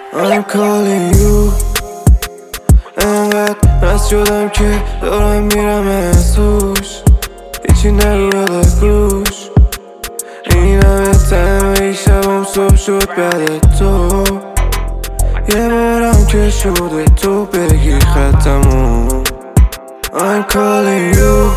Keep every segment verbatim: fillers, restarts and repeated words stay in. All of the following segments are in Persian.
I'm calling you. انقدر مست شدم که دارم میرم از هوش. هیچی نگو بده گوش. این همه تمه ای شبم صبح شد بعد تو. یه بارم که شده تو بگی ختمو. I'm calling you.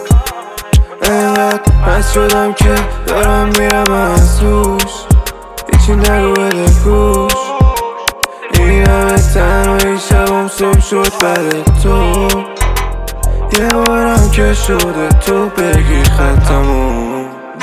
انقدر مست شدم که دارم میرم از هوش. هیچی نگو بده گوش. این همه تنها ای شبم صبح شد بعد تو. یه بارم که شده تو بگی ختمو.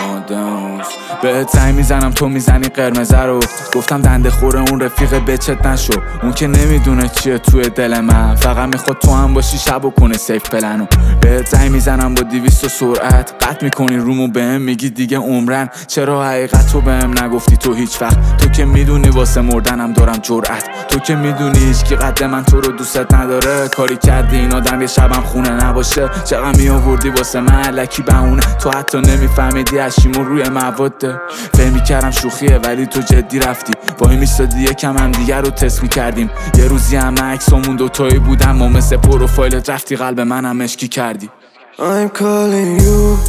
بهت زنگ میزنم تو میزنی قرمزه رو. گفتم دنده خوره اون رفیق بچت نشو. اون که نمیدونه چیه توی دل من، فقط میخواد تو هم باشی شب و کنه سیف پلنو. بهت زنگ میزنم با دیویست و سرعت، قطع میکنی رومو بهم میگی دیگه عمرن. چرا حقیقت تو بهم نگفتی تو هیچ وقت؟ تو که میدونی واسه مردنم دارم جرأت. تو که میدونی هیچکی قد من تو رو دوست نداره. کاری کردی این آدم یه شبم خونه نباشه. چقدر میآوردی واسه من الکی بهونه. تو حتی نمیفهمیدی اشیمون روی مواده. فهم میکردم شوخیه ولی تو جدی رفتی. وای میستادی یکم هم دیگر رو تست میکردیم. یه روزی هم عکسامون دوتایی بودم و مثل پروفایلت رفتی قلب منم اشکی کردی. I'm calling you.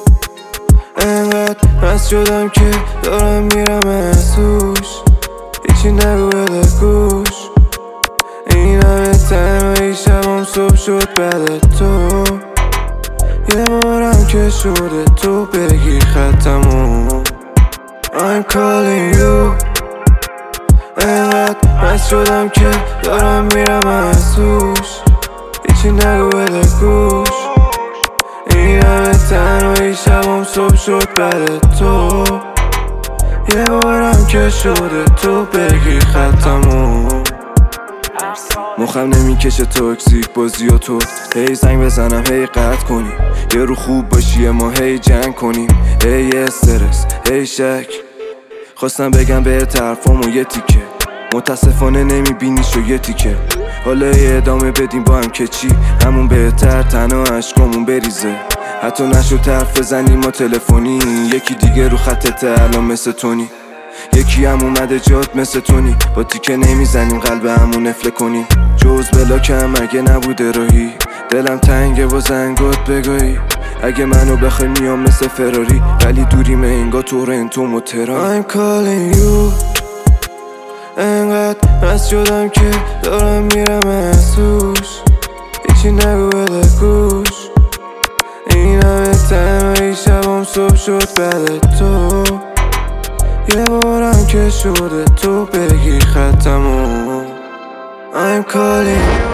انقدر مست شدم که دارم میرم از هوش. هیچی نگو بده گوش. این همه تنها ای شبم صبح شد بعد تو. یه بارم که شده تو بگی ختمو. I'm calling you. انقدر مست شدم که دارم میرم از هوش. هیچی نگو بده گوش. این همه تنهایی شبم صبح شد بعد تو. یه بارم که شده تو بگی ختمو. مخم نمیکشه توکسیک بازی و تو. هی زنگ بزنم هی قطع کنی. یه رو خوب باشی ما هی جنگ کنیم. هی استرس هی شک. خواستم بگم به طرفامو یه تیکه. متاسفانه نمیبینیش و یه تیکه. حالا یه ادامه بدیم با هم که چی همون بهتر. تنها عشقامون بریزه. حتی نشو طرف بزنیم ما تلفنی. یکی دیگه رو خطت الان مثل تونی. یکی هم اومده جات مثل تونی. با تیکه نمیزنیم قلب همون نفله کنیم. جوز بلاکم اگه نبوده راهی. دلم تنگه با زنگات بگاهی. اگه منو بخوای میام مثل فراری. ولی دوریم انگا تورنتو و تهران. I'm calling you. انقدر مست شدم که دارم میرم از هوش. هیچی نگو بده گوش. این همه تنهایی شبم صبح شد بعد تو. یه بارم که شده تو بگی ختمو. I'm calling you.